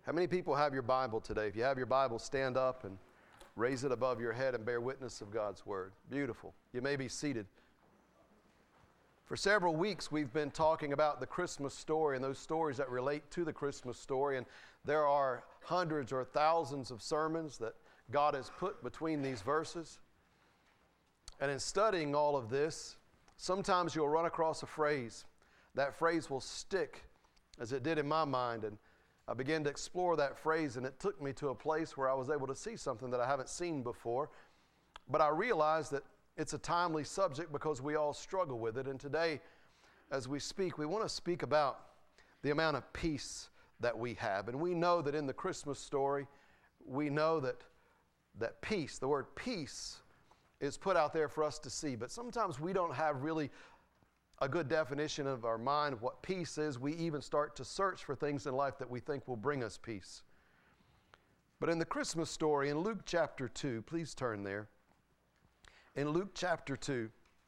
How many people have your Bible today? If you have your Bible, stand up and raise it above your head and bear witness of God's Word. Beautiful. You may be seated. For several weeks, we've been talking about the Christmas story and those stories that relate to the Christmas story. And there are hundreds or thousands of sermons that God has put between these verses. And in studying all of this, sometimes you'll run across a phrase. That phrase will stick, as it did in my mind. And I began to explore that phrase, and it took me to a place where I was able to see something that I haven't seen before. But I realized that it's a timely subject because we all struggle with it. And today, as we speak, we want to speak about the amount of peace that we have. And we know that in the Christmas story, we know that peace, the word peace, is put out there for us to see. But sometimes we don't have really a good definition of our mind of what peace is. We even start to search for things in life that we think will bring us peace. But in the Christmas story, in Luke chapter 2, please turn there. In Luke chapter 2,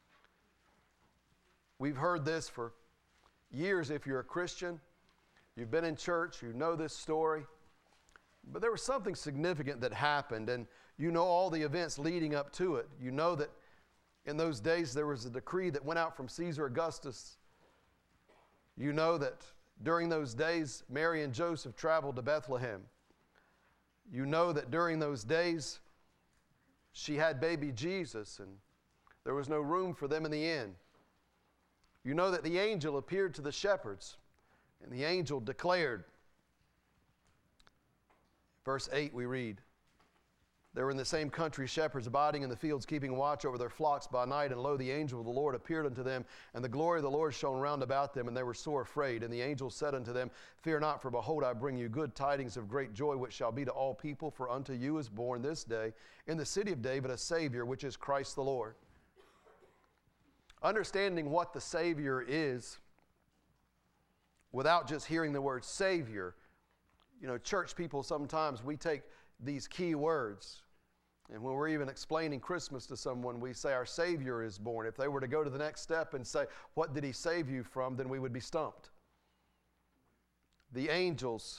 we've heard this for years if you're a Christian. You've been in church, you know this story. But there was something significant that happened, and you know all the events leading up to it. You know that in those days there was a decree that went out from Caesar Augustus. You know that during those days Mary and Joseph traveled to Bethlehem. You know that during those days she had baby Jesus, and there was no room for them in the inn. You know that the angel appeared to the shepherds, and the angel declared. Verse 8 we read, "There were in the same country shepherds abiding in the fields, keeping watch over their flocks by night. And lo, the angel of the Lord appeared unto them, and the glory of the Lord shone round about them, and they were sore afraid. And the angel said unto them, Fear not, for behold, I bring you good tidings of great joy, which shall be to all people. For unto you is born this day in the city of David a Savior, which is Christ the Lord." Understanding what the Savior is, without just hearing the word Savior, you know, church people sometimes, we take these key words. And when we're even explaining Christmas to someone, we say our Savior is born. If they were to go to the next step and say, what did He save you from? Then we would be stumped. The angels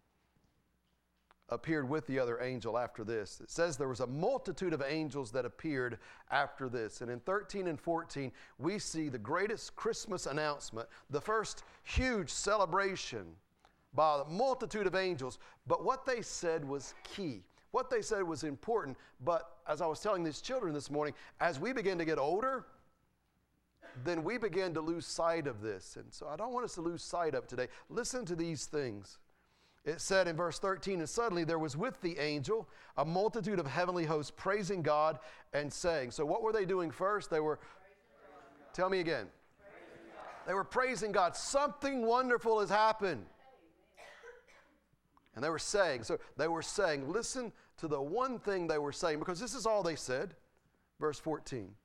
appeared with the other angel after this. It says there was a multitude of angels that appeared after this. And in 13 and 14, we see the greatest Christmas announcement, the first huge celebration by a multitude of angels. But what they said was key. What they said was important, but as I was telling these children this morning, as we begin to get older, then we begin to lose sight of this. And so I don't want us to lose sight of it today. Listen to these things. It said in verse 13, "And suddenly there was with the angel a multitude of heavenly hosts praising God and saying." So what were they doing first? They were, tell me again. They were praising God. Something wonderful has happened. And they were saying, listen to the one thing they were saying, because this is all they said. Verse 14.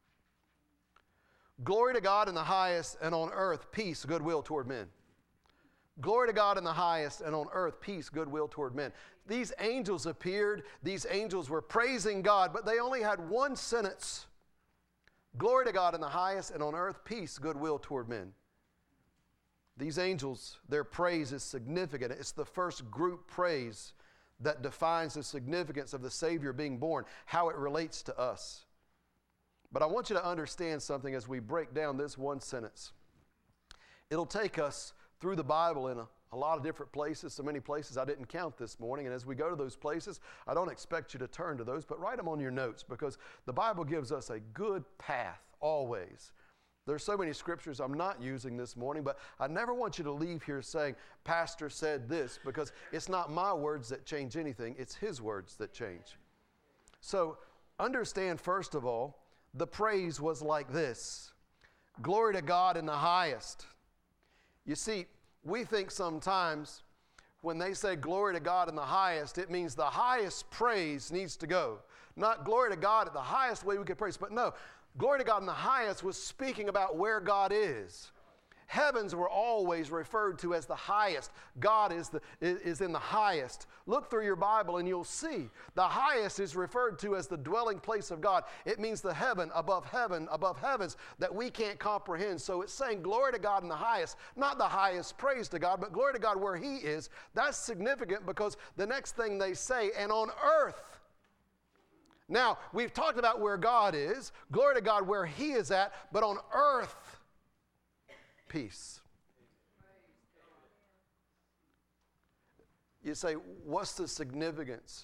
"Glory to God in the highest, and on earth peace, goodwill toward men." Glory to God in the highest, and on earth peace, goodwill toward men. These angels appeared. These angels were praising God, but they only had one sentence. Glory to God in the highest, and on earth peace, goodwill toward men. These angels, their praise is significant. It's the first group praise that defines the significance of the Savior being born, how it relates to us. But I want you to understand something as we break down this one sentence. It'll take us through the Bible in a lot of different places, so many places I didn't count this morning. And as we go to those places, I don't expect you to turn to those, but write them on your notes, because the Bible gives us a good path always. There's so many scriptures I'm not using this morning, but I never want you to leave here saying, Pastor said this, because it's not my words that change anything, it's His words that change. So understand, first of all, the praise was like this. Glory to God in the highest. You see, we think sometimes when they say glory to God in the highest, it means the highest praise needs to go. Not glory to God at the highest way we could praise, but no. Glory to God in the highest was speaking about where God is. Heavens were always referred to as the highest. God is in the highest. Look through your Bible and you'll see the highest is referred to as the dwelling place of God. It means the heaven above heavens that we can't comprehend. So it's saying glory to God in the highest, not the highest praise to God, but glory to God where He is. That's significant because the next thing they say, and on earth. Now, we've talked about where God is, glory to God where He is at, but on earth, peace. You say, what's the significance?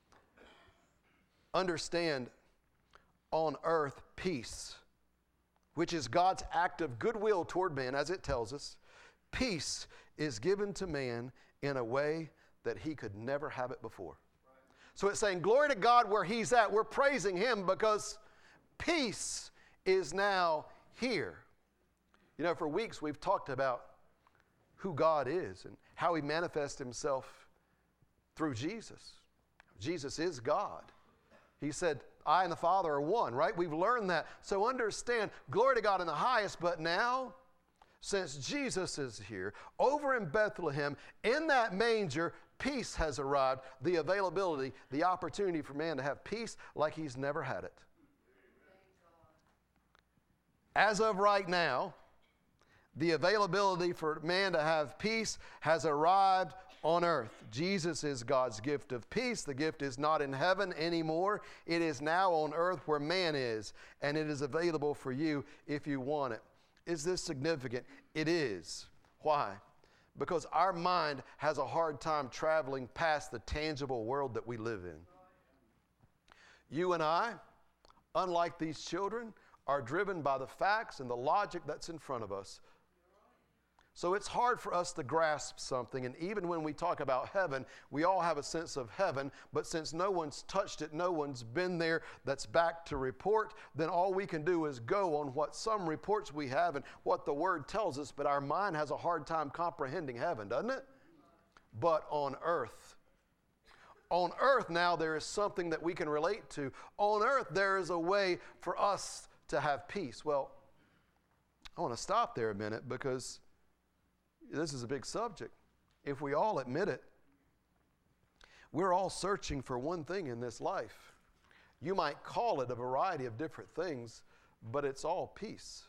Understand, on earth, peace, which is God's act of goodwill toward man, as it tells us. Peace is given to man in a way that he could never have it before. So it's saying, glory to God where He's at. We're praising Him because peace is now here. You know, for weeks we've talked about who God is and how He manifests Himself through Jesus. Jesus is God. He said, I and the Father are one, right? We've learned that. So understand, glory to God in the highest, but now, since Jesus is here, over in Bethlehem, in that manger, peace has arrived, the availability, the opportunity for man to have peace like he's never had it. As of right now, the availability for man to have peace has arrived on earth. Jesus is God's gift of peace. The gift is not in heaven anymore. It is now on earth where man is, and it is available for you if you want it. Is this significant? It is. Why? Because our mind has a hard time traveling past the tangible world that we live in. You and I, unlike these children, are driven by the facts and the logic that's in front of us. So it's hard for us to grasp something, and even when we talk about heaven, we all have a sense of heaven, but since no one's touched it, no one's been there that's back to report, then all we can do is go on what some reports we have and what the Word tells us, but our mind has a hard time comprehending heaven, doesn't it? But on earth now there is something that we can relate to. On earth there is a way for us to have peace. Well, I want to stop there a minute because this is a big subject. If we all admit it, we're all searching for one thing in this life. You might call it a variety of different things, but it's all peace.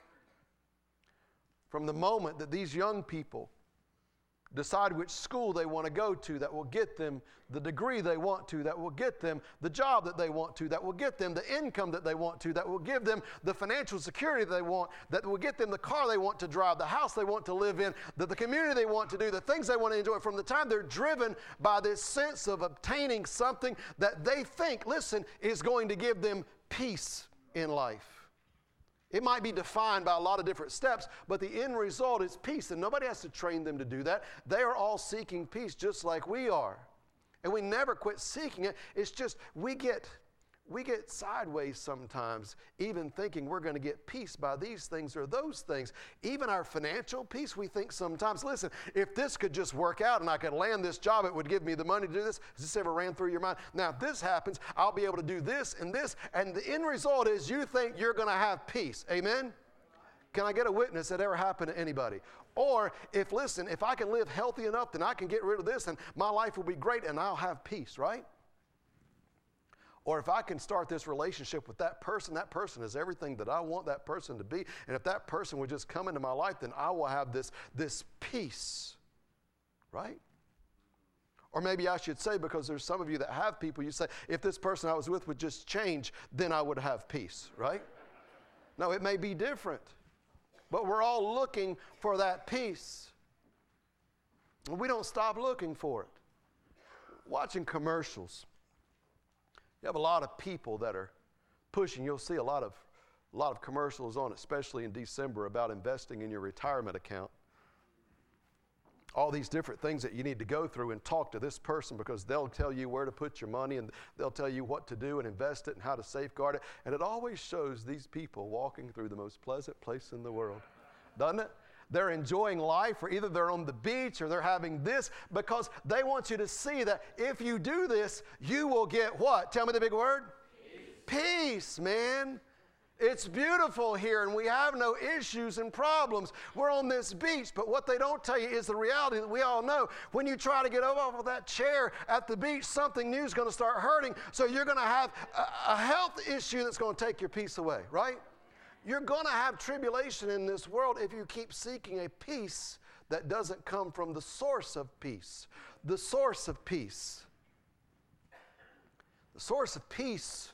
From the moment that these young people decide which school they want to go to that will get them the degree they want to, that will get them the job that they want to, that will get them the income that they want to, that will give them the financial security they want, that will get them the car they want to drive, the house they want to live in, the community they want to do, the things they want to enjoy. From the time they're driven by this sense of obtaining something that they think, listen, is going to give them peace in life. It might be defined by a lot of different steps, but the end result is peace, and nobody has to train them to do that. They are all seeking peace just like we are. And we never quit seeking it. It's just we get sideways sometimes, even thinking we're going to get peace by these things or those things. Even our financial peace, we think sometimes, listen, if this could just work out and I could land this job, it would give me the money to do this. Has this ever ran through your mind? Now, if this happens, I'll be able to do this, and the end result is you think you're going to have peace. Amen? Can I get a witness that ever happened to anybody? Or if I can live healthy enough, then I can get rid of this, and my life will be great, and I'll have peace, right? Or if I can start this relationship with that person is everything that I want that person to be. And if that person would just come into my life, then I will have this peace, right? Or maybe I should say, because there's some of you that have people, you say, if this person I was with would just change, then I would have peace, right? No, it may be different. But we're all looking for that peace. And we don't stop looking for it. Watching commercials. You have a lot of people that are pushing. You'll see a lot of commercials on, especially in December, about investing in your retirement account. All these different things that you need to go through and talk to this person because they'll tell you where to put your money and they'll tell you what to do and invest it and how to safeguard it. And it always shows these people walking through the most pleasant place in the world, doesn't it? They're enjoying life, or either they're on the beach or they're having this, because they want you to see that if you do this, you will get what? Tell me the big word. Peace, man. It's beautiful here and we have no issues and problems. We're on this beach, but what they don't tell you is the reality that we all know. When you try to get off of that chair at the beach, something new is going to start hurting. So you're going to have a health issue that's going to take your peace away, right? You're going to have tribulation in this world if you keep seeking a peace that doesn't come from the source of peace. The source of peace. The source of peace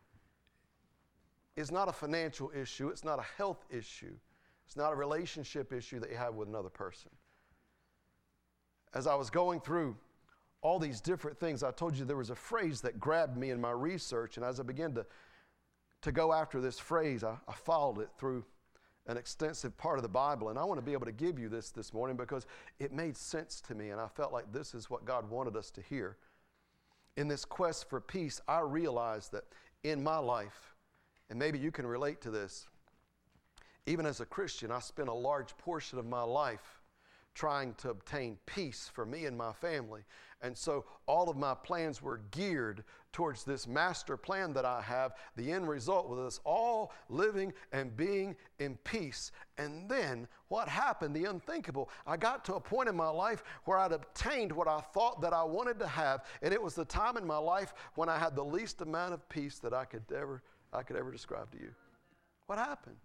is not a financial issue. It's not a health issue. It's not a relationship issue that you have with another person. As I was going through all these different things, I told you there was a phrase that grabbed me in my research, and as I began to go after this phrase, I followed it through an extensive part of the Bible, and I want to be able to give you this morning because it made sense to me, and I felt like this is what God wanted us to hear. In this quest for peace, I realized that in my life, and maybe you can relate to this. Even as a Christian, I spent a large portion of my life trying to obtain peace for me and my family. And so all of my plans were geared towards this master plan that I have. The end result was us all living and being in peace. And then what happened? The unthinkable. I got to a point in my life where I'd obtained what I thought that I wanted to have. And it was the time in my life when I had the least amount of peace that I could ever describe to you. What happened?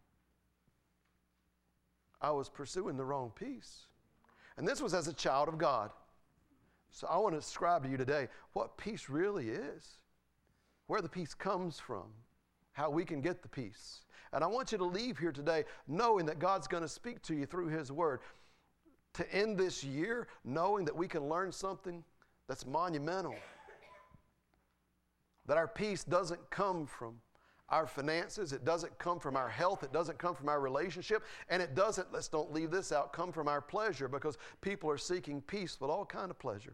I was pursuing the wrong peace. And this was as a child of God. So I want to describe to you today what peace really is, where the peace comes from, how we can get the peace. And I want you to leave here today knowing that God's going to speak to you through His Word. To end this year knowing that we can learn something that's monumental. That our peace doesn't come from our finances, it doesn't come from our health, it doesn't come from our relationship, and it doesn't, let's don't leave this out, come from our pleasure, because people are seeking peace with all kind of pleasure.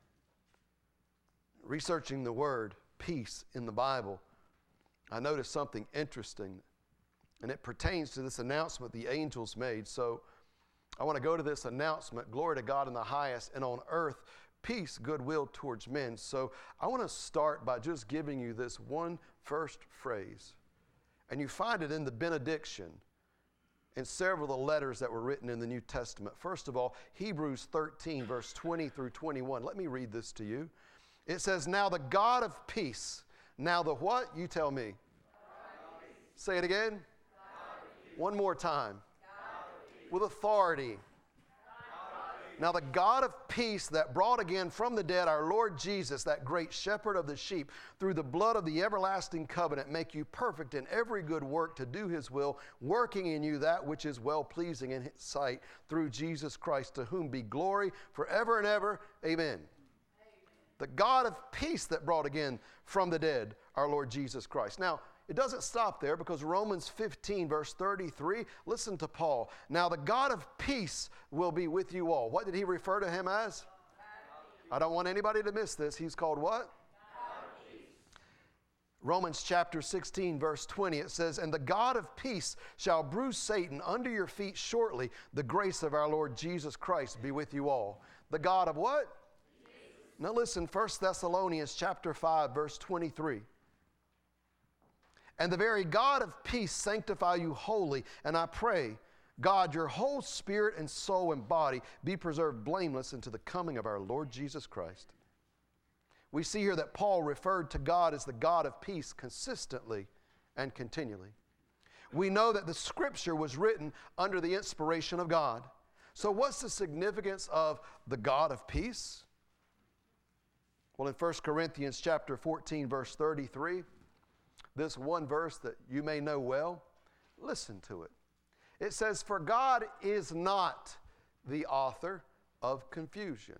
Researching the word peace in the Bible, I noticed something interesting, and it pertains to this announcement the angels made. So I want to go to this announcement, glory to God in the highest, and on earth peace, goodwill towards men. So I want to start by just giving you this one first phrase. And you find it in the benediction in several of the letters that were written in the New Testament. First of all, Hebrews 13, verse 20 through 21. Let me read this to you. It says, now the God of peace. Now the what? You tell me. Say it again. One more time. With authority. Now the God of peace that brought again from the dead our Lord Jesus, that great shepherd of the sheep, through the blood of the everlasting covenant, make you perfect in every good work to do His will, working in you that which is well-pleasing in His sight, through Jesus Christ, to whom be glory forever and ever. Amen. The God of peace that brought again from the dead our Lord Jesus Christ. Now, it doesn't stop there, because Romans 15, verse 33, listen to Paul. Now the God of peace will be with you all. What did he refer to Him as? I don't want anybody to miss this. He's called what? Romans chapter 16, verse 20, it says, and the God of peace shall bruise Satan under your feet shortly. The grace of our Lord Jesus Christ be with you all. The God of what? Now listen, 1 Thessalonians chapter 5, verse 23. And the very God of peace sanctify you wholly. And I pray, God, your whole spirit and soul and body be preserved blameless unto the coming of our Lord Jesus Christ. We see here that Paul referred to God as the God of peace consistently and continually. We know that the Scripture was written under the inspiration of God. So what's the significance of the God of peace? Well, in 1 Corinthians chapter 14, verse 33, this one verse that you may know well, listen to it. It says, for God is not the author of confusion,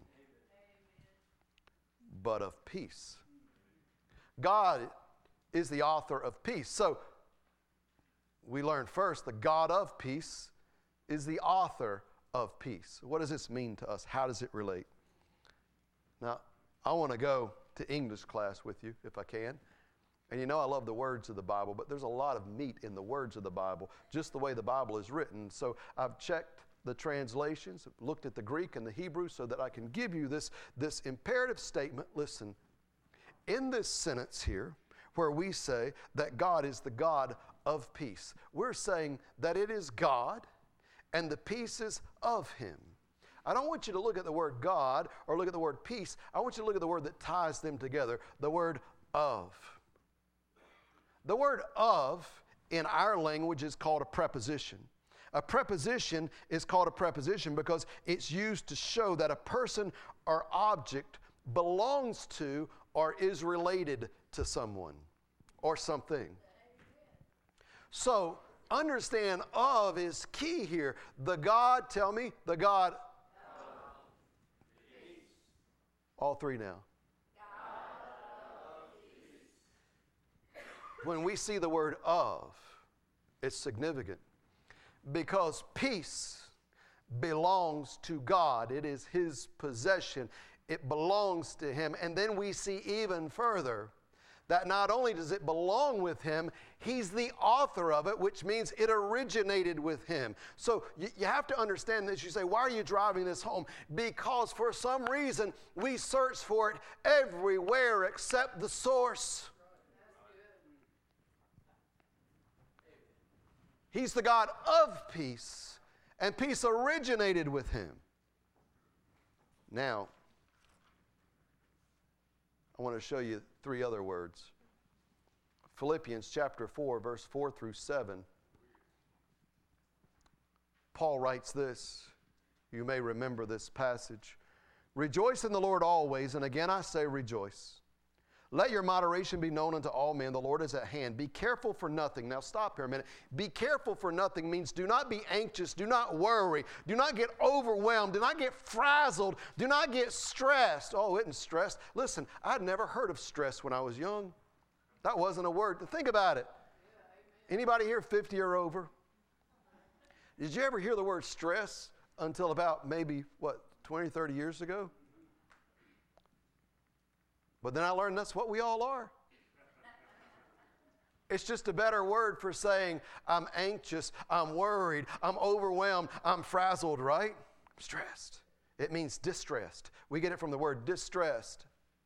but of peace. God is the author of peace. So we learn first, the God of peace is the author of peace. What does this mean to us? How does it relate? Now, I want to go to English class with you if I can. And you know I love the words of the Bible, but there's a lot of meat in the words of the Bible, just the way the Bible is written. So I've checked the translations, looked at the Greek and the Hebrew so that I can give you this imperative statement. Listen, in this sentence here, where we say that God is the God of peace. We're saying that it is God and the peace is of him. I don't want you to look at the word God or look at the word peace. I want you to look at the word that ties them together, the word of. The word of in our language is called a preposition. A preposition is called a preposition because it's used to show that a person or object belongs to or is related to someone or something. So, understand of is key here. The God, tell me, the God. All three now. When we see the word of, it's significant because peace belongs to God. It is his possession. It belongs to him. And then we see even further that not only does it belong with him, he's the author of it, which means it originated with him. So you have to understand this. You say, why are you driving this home? Because for some reason, we search for it everywhere except the source. He's the God of peace, and peace originated with him. Now, I want to show you three other words. Philippians chapter 4, verse 4 through 7. Paul writes this. You may remember this passage. Rejoice in the Lord always, and again I say rejoice. Let your moderation be known unto all men. The Lord is at hand. Be careful for nothing. Now stop here a minute. Be careful for nothing means do not be anxious. Do not worry. Do not get overwhelmed. Do not get frazzled. Do not get stressed. Oh, isn't stressed? Listen, I'd never heard of stress when I was young. That wasn't a word. Think about it. Anybody here 50 or over? Did you ever hear the word stress until about maybe, 20, 30 years ago? But then I learned that's what we all are. It's just a better word for saying I'm anxious, I'm worried, I'm overwhelmed, I'm frazzled, right? I'm stressed. It means distressed. We get it from the word distressed.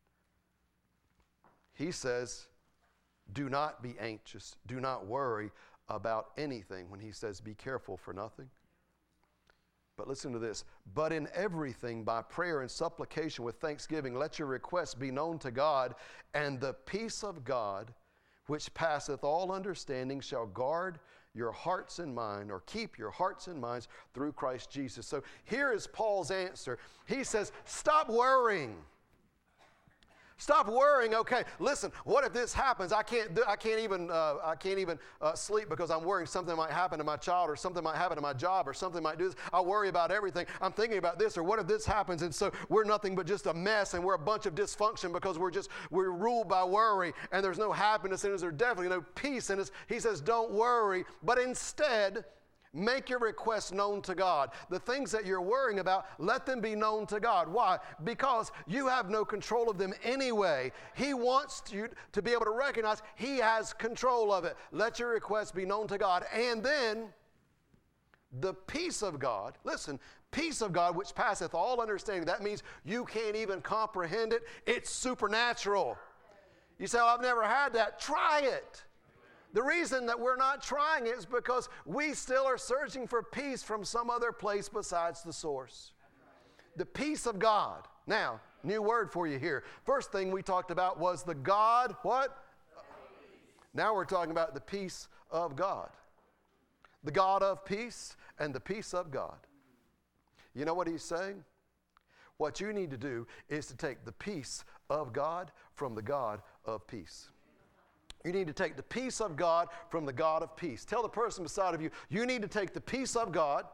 He says, do not be anxious, do not worry about anything when he says be careful for nothing. But listen to this. But in everything, by prayer and supplication with thanksgiving, let your requests be known to God, and the peace of God, which passeth all understanding, shall guard your hearts and mind, or keep your hearts and minds through Christ Jesus. So here is Paul's answer. He says, stop worrying. Stop worrying. Okay, listen, what if this happens? I can't even sleep because I'm worrying something might happen to my child or something might happen to my job or something might do this. I worry about everything. I'm thinking about this, or what if this happens? And so we're nothing but just a mess, and we're a bunch of dysfunction because we're ruled by worry, and there's no happiness in us. There's definitely no peace in us. He says, don't worry, but instead, make your requests known to God. The things that you're worrying about, let them be known to God. Why? Because you have no control of them anyway. He wants you to be able to recognize He has control of it. Let your requests be known to God. And then the peace of God, listen, peace of God which passeth all understanding. That means you can't even comprehend it. It's supernatural. You say, oh, I've never had that. Try it. The reason that we're not trying it is because we still are searching for peace from some other place besides the source. The peace of God. Now, new word for you here. First thing we talked about was the God, what? Now we're talking about the peace of God. The God of peace and the peace of God. You know what he's saying? What you need to do is to take the peace of God from the God of peace. You need to take the peace of God from the God of peace. Tell the person beside of you, you need to take the peace of God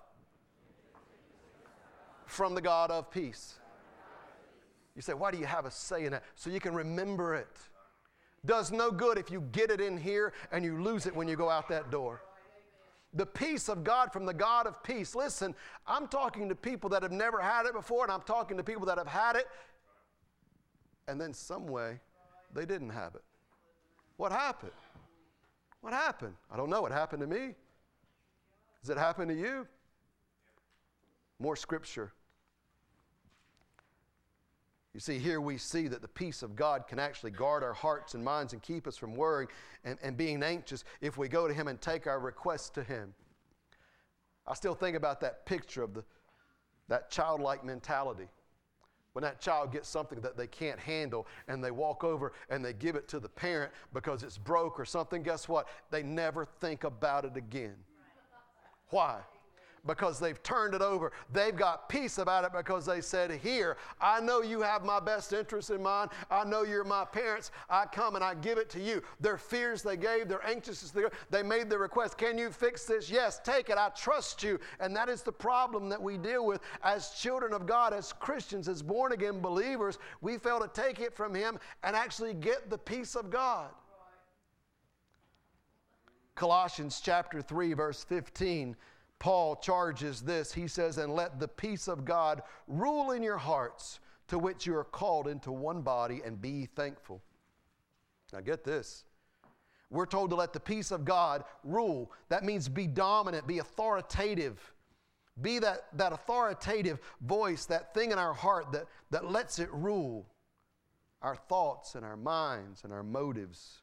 from the God of peace. You say, why do you have us saying that? So you can remember it. Does no good if you get it in here and you lose it when you go out that door. The peace of God from the God of peace. Listen, I'm talking to people that have never had it before, and I'm talking to people that have had it, and then some way they didn't have it. What happened? What happened? I don't know. It happened to me. Does it happen to you? More scripture. You see, here we see that the peace of God can actually guard our hearts and minds and keep us from worrying and being anxious if we go to Him and take our requests to Him. I still think about that picture of that childlike mentality. When that child gets something that they can't handle and they walk over and they give it to the parent because it's broke or something, guess what? They never think about it again. Why? Because they've turned it over. They've got peace about it because they said, here, I know you have my best interest in mind. I know you're my parents. I come and I give it to you. Their fears they gave, their anxiousness they made the request. Can you fix this? Yes, take it. I trust you. And that is the problem that we deal with as children of God, as Christians, as born-again believers. We fail to take it from Him and actually get the peace of God. Colossians chapter 3, verse 15, Paul charges this. He says, and let the peace of God rule in your hearts, to which you are called into one body, and be thankful. Now get this. We're told to let the peace of God rule. That means be dominant, be authoritative. Be that authoritative voice, that thing in our heart that lets it rule our thoughts and our minds and our motives.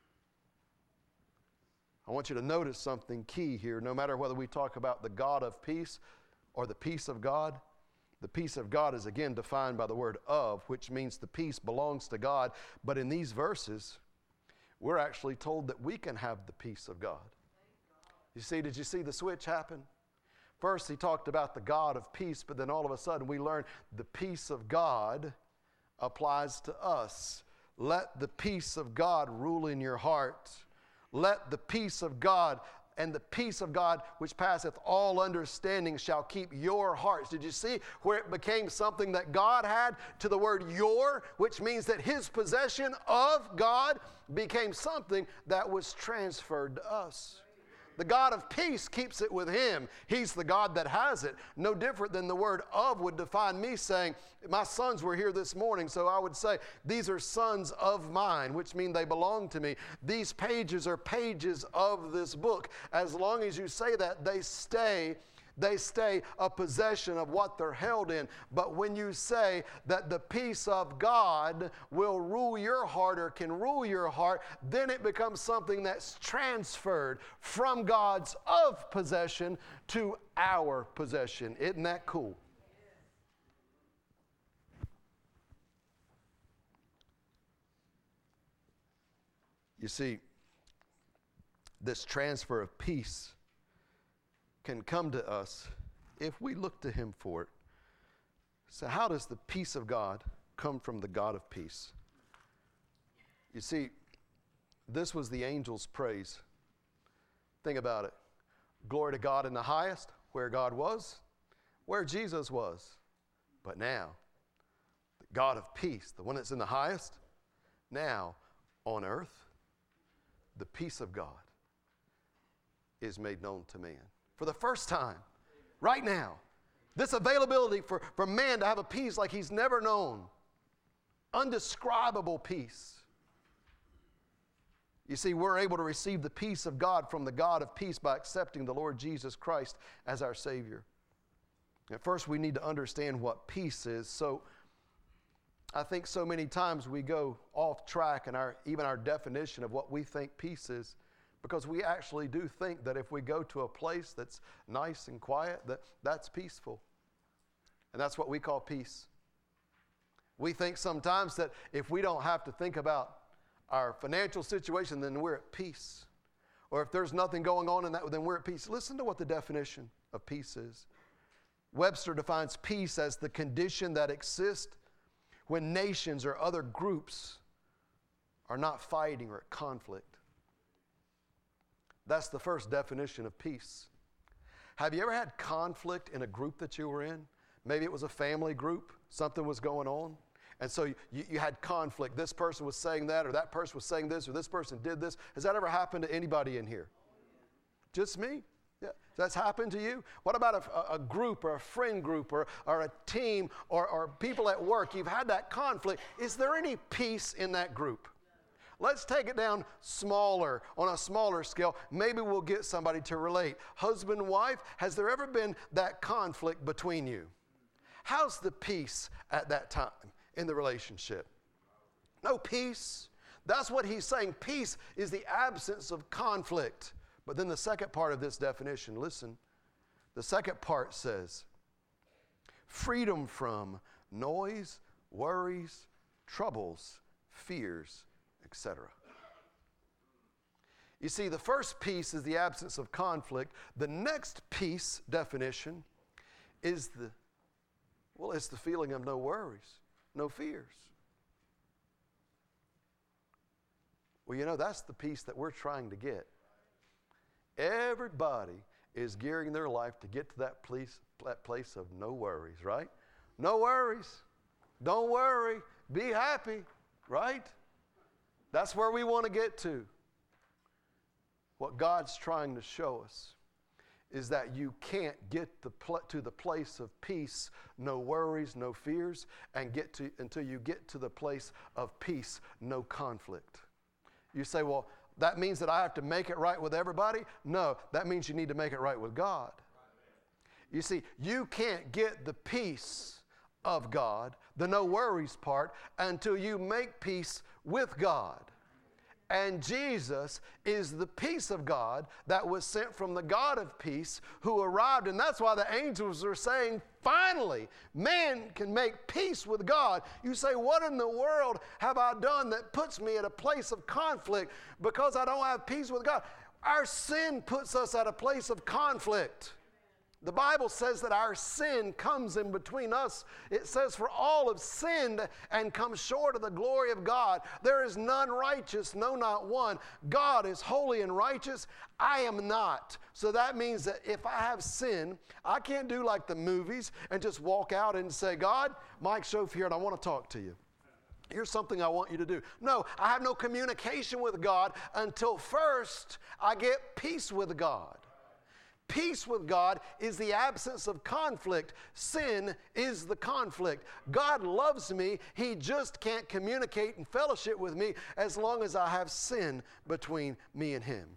I want you to notice something key here. No matter whether we talk about the God of peace or the peace of God, the peace of God is again defined by the word of, which means the peace belongs to God. But in these verses, we're actually told that we can have the peace of God. You see, did you see the switch happen? First, he talked about the God of peace, but then all of a sudden we learn the peace of God applies to us. Let the peace of God rule in your heart. Let the peace of God, and the peace of God which passeth all understanding shall keep your hearts. Did you see where it became something that God had to the word your, which means that His possession of God became something that was transferred to us. The God of peace keeps it with Him. He's the God that has it. No different than the word of would define me saying, my sons were here this morning, so I would say, these are sons of mine, which mean they belong to me. These pages are pages of this book. As long as you say that, they stay a possession of what they're held in. But when you say that the peace of God will rule your heart or can rule your heart, then it becomes something that's transferred from God's of possession to our possession. Isn't that cool? You see, this transfer of peace can come to us if we look to Him for it. So how does the peace of God come from the God of peace? You see, this was the angel's praise. Think about it. Glory to God in the highest, where God was, where Jesus was. But now, the God of peace, the one that's in the highest, now on earth, the peace of God is made known to man. For the first time, right now, this availability for man to have a peace like he's never known. Undescribable peace. You see, we're able to receive the peace of God from the God of peace by accepting the Lord Jesus Christ as our Savior. At first, we need to understand what peace is. So, I think so many times we go off track in even our definition of what we think peace is, because we actually do think that if we go to a place that's nice and quiet, that's peaceful. And that's what we call peace. We think sometimes that if we don't have to think about our financial situation, then we're at peace. Or if there's nothing going on in that, then we're at peace. Listen to what the definition of peace is. Webster defines peace as the condition that exists when nations or other groups are not fighting or at conflict. That's the first definition of peace. Have you ever had conflict in a group that you were in? Maybe it was a family group, something was going on, and so you had conflict. This person was saying that, or that person was saying this, or this person did this. Has that ever happened to anybody in here? Just me? Yeah. That's happened to you? What about a group or a friend group or a team or people at work? You've had that conflict. Is there any peace in that group? Let's take it down smaller, on a smaller scale. Maybe we'll get somebody to relate. Husband, wife, has there ever been that conflict between you? How's the peace at that time? in the relationship. No peace. That's what he's saying. Peace is the absence of conflict. But then the second part of this definition, listen. The second part says, freedom from noise, worries, troubles, fears, etc. You see, the first piece is the absence of conflict. The next piece, definition, is it's the feeling of no worries, no fears. Well, you know, that's the piece that we're trying to get. Everybody is gearing their life to get to that place of no worries, right? No worries. Don't worry. Be happy, right? That's where we want to get to. What God's trying to show us is that you can't get to the place of peace, no worries, no fears, until you get to the place of peace, no conflict. You say, well, that means that I have to make it right with everybody? No, that means you need to make it right with God. You see, you can't get the peace of God, the no worries part, until you make peace with God. And Jesus is the peace of God that was sent from the God of peace who arrived. And that's why the angels are saying, finally, man can make peace with God. You say, what in the world have I done that puts me at a place of conflict because I don't have peace with God? Our sin puts us at a place of conflict. The Bible says that our sin comes in between us. It says, for all have sinned and come short of the glory of God. There is none righteous, no, not one. God is holy and righteous. I am not. So that means that if I have sin, I can't do like the movies and just walk out and say, God, Mike Schoaf here, and I want to talk to you. Here's something I want you to do. No, I have no communication with God until first I get peace with God. Peace with God is the absence of conflict. Sin is the conflict. God loves me. He just can't communicate and fellowship with me as long as I have sin between me and Him.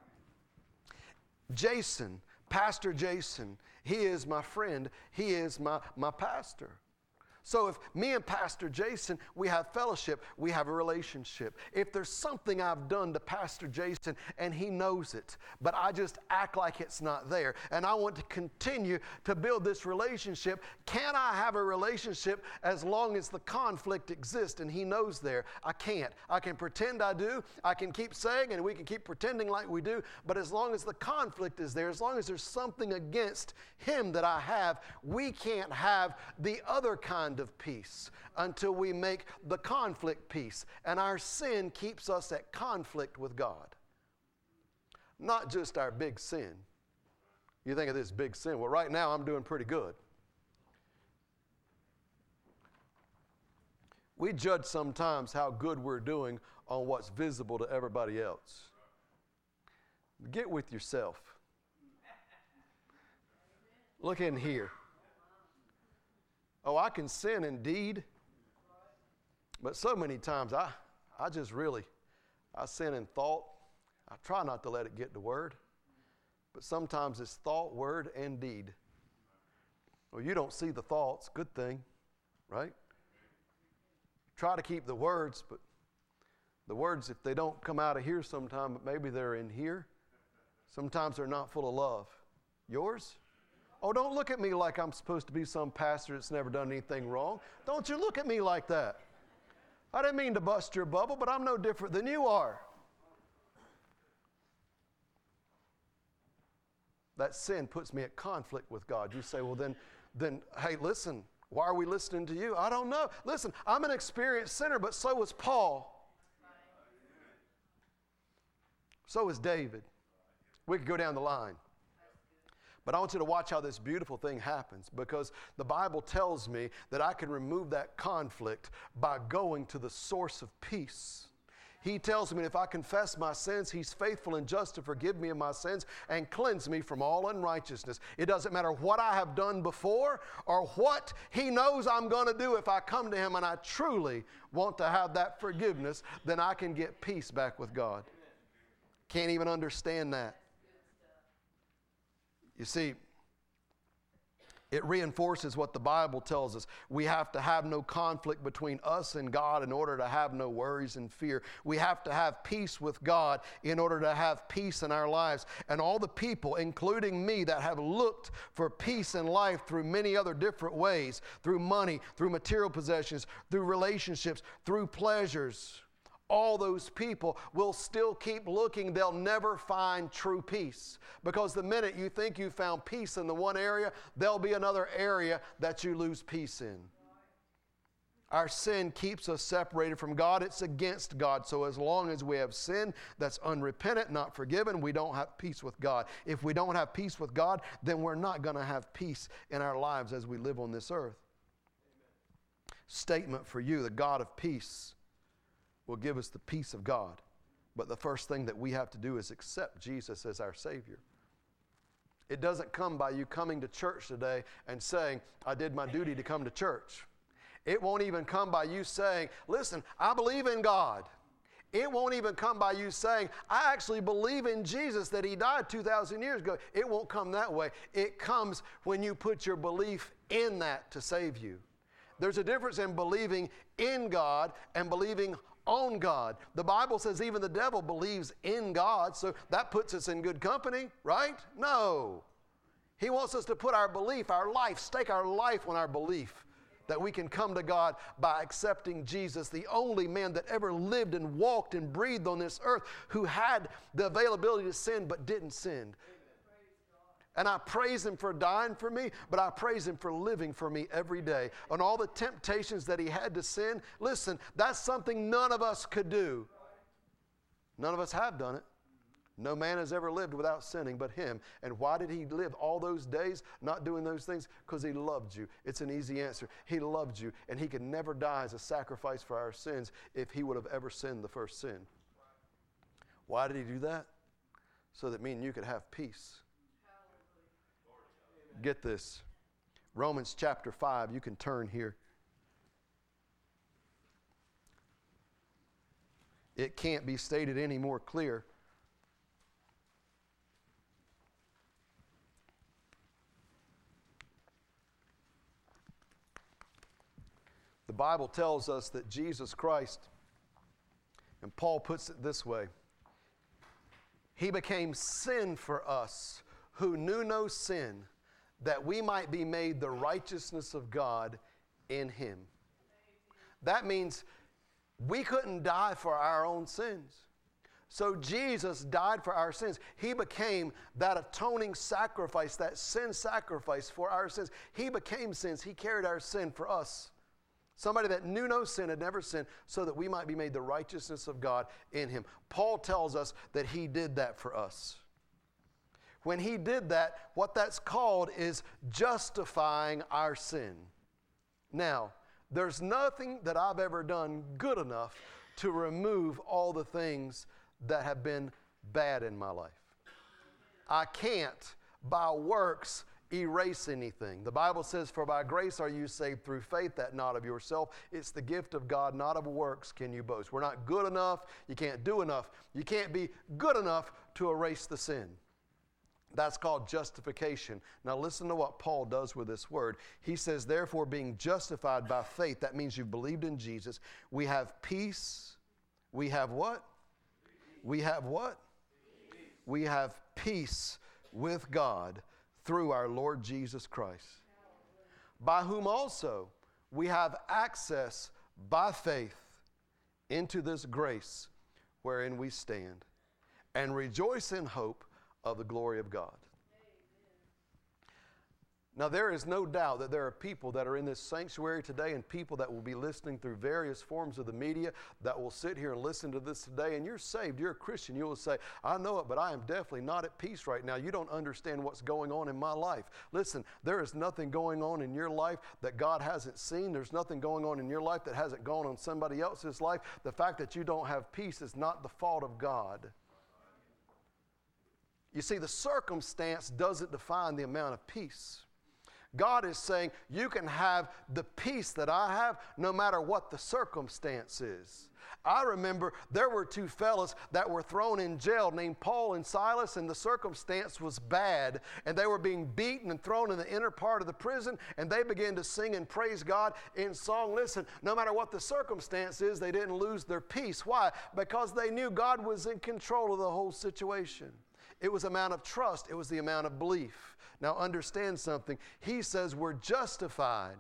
Jason, Pastor Jason, he is my friend. He is my pastor. So if me and Pastor Jason, we have fellowship, we have a relationship. If there's something I've done to Pastor Jason and he knows it, but I just act like it's not there, and I want to continue to build this relationship, can I have a relationship as long as the conflict exists and he knows there? I can't. I can pretend I do. I can keep saying, and we can keep pretending like we do, but as long as the conflict is there, as long as there's something against him that I have, we can't have the other kind of peace until we make the conflict peace. And our sin keeps us at conflict with God. Not just our big sin. You think of this big sin. Well, right now I'm doing pretty good. We judge sometimes how good we're doing on what's visible to everybody else. Get with yourself. Look in here. Oh, I can sin indeed, but so many times I sin in thought. I try not to let it get to word, but sometimes it's thought, word, and deed. Well, you don't see the thoughts, good thing, right? Try to keep the words, but the words, if they don't come out of here sometime, but maybe they're in here, sometimes they're not full of love. Yours? Oh, don't look at me like I'm supposed to be some pastor that's never done anything wrong. Don't you look at me like that. I didn't mean to bust your bubble, but I'm no different than you are. That sin puts me at conflict with God. You say, well, then, hey, listen, why are we listening to you? I don't know. Listen, I'm an experienced sinner, but so was Paul. So was David. We could go down the line. But I want you to watch how this beautiful thing happens, because the Bible tells me that I can remove that conflict by going to the source of peace. He tells me if I confess my sins, He's faithful and just to forgive me of my sins and cleanse me from all unrighteousness. It doesn't matter what I have done before or what He knows I'm going to do. If I come to Him and I truly want to have that forgiveness, then I can get peace back with God. Can't even understand that. You see, It reinforces what the Bible tells us. We have to have no conflict between us and God in order to have no worries and fear. We have to have peace with God in order to have peace in our lives. And all the people, including me, that have looked for peace in life through many other different ways, through money, through material possessions, through relationships, through pleasures, all those people will still keep looking. They'll never find true peace. Because the minute you think you found peace in the one area, there'll be another area that you lose peace in. Our sin keeps us separated from God. It's against God. So as long as we have sin that's unrepentant, not forgiven, we don't have peace with God. If we don't have peace with God, then we're not going to have peace in our lives as we live on this earth. Statement for you, the God of peace will give us the peace of God. But the first thing that we have to do is accept Jesus as our Savior. It doesn't come by you coming to church today and saying, I did my duty to come to church. It won't even come by you saying, listen, I believe in God. It won't even come by you saying, I actually believe in Jesus, that He died 2,000 years ago. It won't come that way. It comes when you put your belief in that to save you. There's a difference in believing in God and believing on God. The Bible says even the devil believes in God, so that puts us in good company, right? No. He wants us to put our belief, our life, stake our life on our belief that we can come to God by accepting Jesus, the only man that ever lived and walked and breathed on this earth, who had the availability to sin but didn't sin. And I praise Him for dying for me, but I praise Him for living for me every day. And all the temptations that He had to sin, listen, that's something none of us could do. None of us have done it. No man has ever lived without sinning but Him. And why did He live all those days not doing those things? Because He loved you. It's an easy answer. He loved you, and He could never die as a sacrifice for our sins if He would have ever sinned the first sin. Why did He do that? So that me and you could have peace. Get this. Romans chapter 5, you can turn here. It can't be stated any more clear. The Bible tells us that Jesus Christ, and Paul puts it this way, He became sin for us who knew no sin, that we might be made the righteousness of God in Him. That means we couldn't die for our own sins. So Jesus died for our sins. He became that atoning sacrifice, that sin sacrifice for our sins. He became sins. He carried our sin for us. Somebody that knew no sin, had never sinned, so that we might be made the righteousness of God in Him. Paul tells us that He did that for us. When He did that, what that's called is justifying our sin. Now, there's nothing that I've ever done good enough to remove all the things that have been bad in my life. I can't, by works, erase anything. The Bible says, for by grace are you saved through faith, that not of yourself. It's the gift of God, not of works can you boast. We're not good enough. You can't do enough. You can't be good enough to erase the sin. That's called justification. Now listen to what Paul does with this word. He says, therefore, being justified by faith, that means you've believed in Jesus, we have peace. We have what? We have what? We have peace with God through our Lord Jesus Christ, by whom also we have access by faith into this grace wherein we stand, and rejoice in hope of the glory of God. Now, there is no doubt that there are people that are in this sanctuary today, and people that will be listening through various forms of the media that will sit here and listen to this today, and you're saved, you're a Christian. You will say, I know it, but I am definitely not at peace right now. You don't understand what's going on in my life. Listen, there is nothing going on in your life that God hasn't seen. There's nothing going on in your life that hasn't gone on somebody else's life. The fact that you don't have peace is not the fault of God. You see, the circumstance doesn't define the amount of peace. God is saying, you can have the peace that I have no matter what the circumstance is. I remember there were two fellas that were thrown in jail named Paul and Silas, and the circumstance was bad, and they were being beaten and thrown in the inner part of the prison, and they began to sing and praise God in song. Listen, no matter what the circumstance is, they didn't lose their peace. Why? Because they knew God was in control of the whole situation. It was the amount of trust. It was the amount of belief. Now understand something. He says we're justified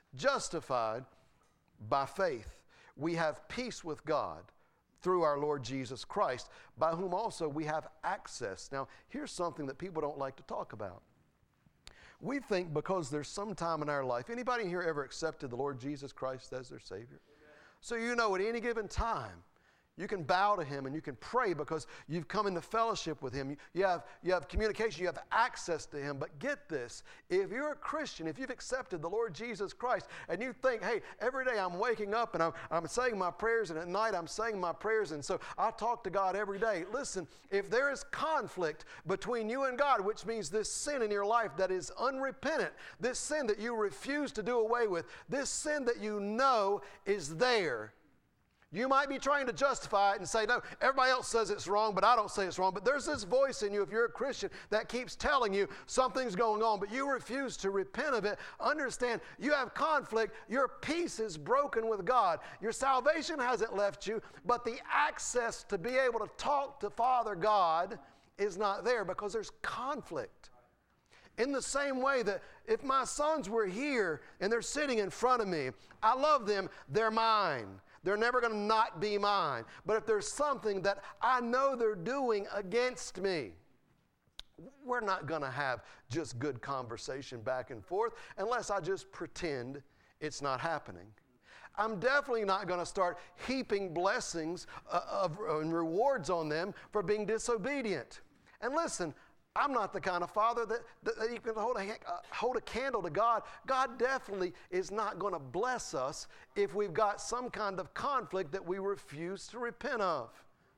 by faith. We have peace with God through our Lord Jesus Christ, by whom also we have access. Now, here's something that people don't like to talk about. We think because there's some time in our life, anybody here ever accepted the Lord Jesus Christ as their Savior? So you know at any given time, you can bow to Him and you can pray because you've come into fellowship with Him. You have communication, you have access to Him. But get this, if you're a Christian, if you've accepted the Lord Jesus Christ and you think, hey, every day I'm waking up and I'm saying my prayers, and at night I'm saying my prayers, and so I talk to God every day. Listen, if there is conflict between you and God, which means this sin in your life that is unrepentant, this sin that you refuse to do away with, this sin that you know is there, you might be trying to justify it and say, no, everybody else says it's wrong, but I don't say it's wrong. But there's this voice in you, if you're a Christian, that keeps telling you something's going on, but you refuse to repent of it. Understand, you have conflict. Your peace is broken with God. Your salvation hasn't left you, but the access to be able to talk to Father God is not there because there's conflict. In the same way that if my sons were here and they're sitting in front of me, I love them, they're mine. They're never going to not be mine. But if there's something that I know they're doing against me, we're not going to have just good conversation back and forth unless I just pretend it's not happening. I'm definitely not going to start heaping blessings and rewards on them for being disobedient. And listen, I'm not the kind of father that you can hold a candle to God. God definitely is not going to bless us if we've got some kind of conflict that we refuse to repent of.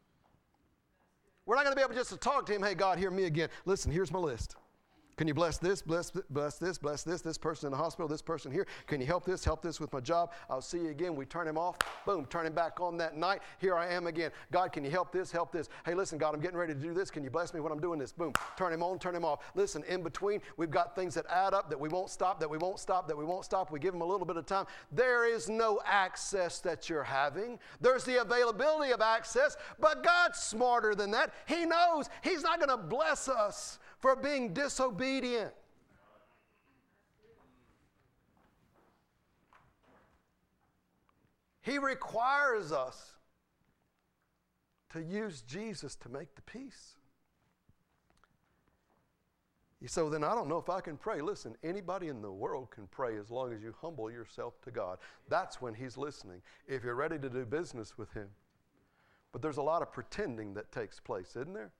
We're not going to be able just to talk to Him, hey, God, hear me again. Listen, here's my list. Can you bless this, bless this person in the hospital, this person here? Can you help this with my job? I'll see you again. We turn him off. Boom, turn him back on that night. Here I am again. God, can you help this? Hey, listen, God, I'm getting ready to do this. Can you bless me when I'm doing this? Boom, turn him on, turn him off. Listen, in between, we've got things that add up that we won't stop. We give them a little bit of time. There is no access that you're having. There's the availability of access, but God's smarter than that. He knows He's not going to bless us for being disobedient. He requires us to use Jesus to make the peace. So then I don't know if I can pray. Listen, anybody in the world can pray as long as you humble yourself to God. That's when He's listening, if you're ready to do business with Him. But there's a lot of pretending that takes place, isn't there?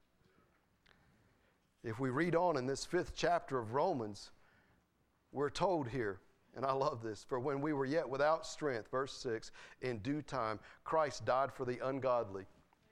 If we read on in this 5th chapter of Romans, we're told here, and I love this, for when we were yet without strength, verse 6, in due time, Christ died for the ungodly.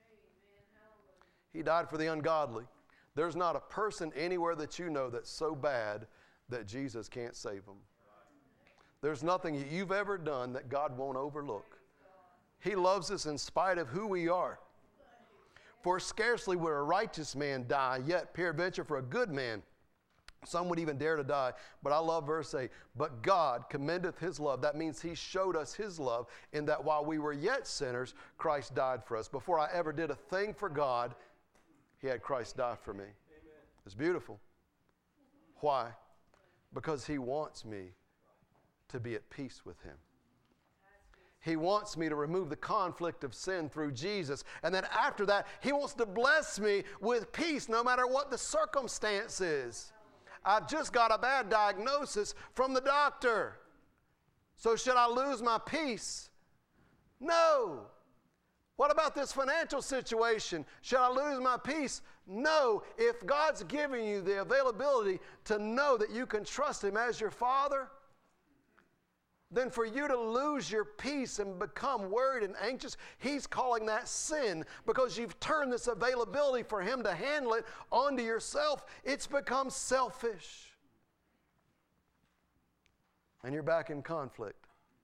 He died for the ungodly. There's not a person anywhere that you know that's so bad that Jesus can't save them. There's nothing that you've ever done that God won't overlook. He loves us in spite of who we are. For scarcely would a righteous man die, yet peradventure for a good man some would even dare to die. But I love verse 8. But God commendeth His love. That means He showed us His love in that while we were yet sinners, Christ died for us. Before I ever did a thing for God, He had Christ die for me. Amen. It's beautiful. Why? Because He wants me to be at peace with Him. He wants me to remove the conflict of sin through Jesus. And then after that, He wants to bless me with peace no matter what the circumstance is. I've just got a bad diagnosis from the doctor. So should I lose my peace? No. What about this financial situation? Should I lose my peace? No. If God's giving you the availability to know that you can trust Him as your Father, then for you to lose your peace and become worried and anxious, He's calling that sin because you've turned this availability for Him to handle it onto yourself. It's become selfish. and you're back in conflict.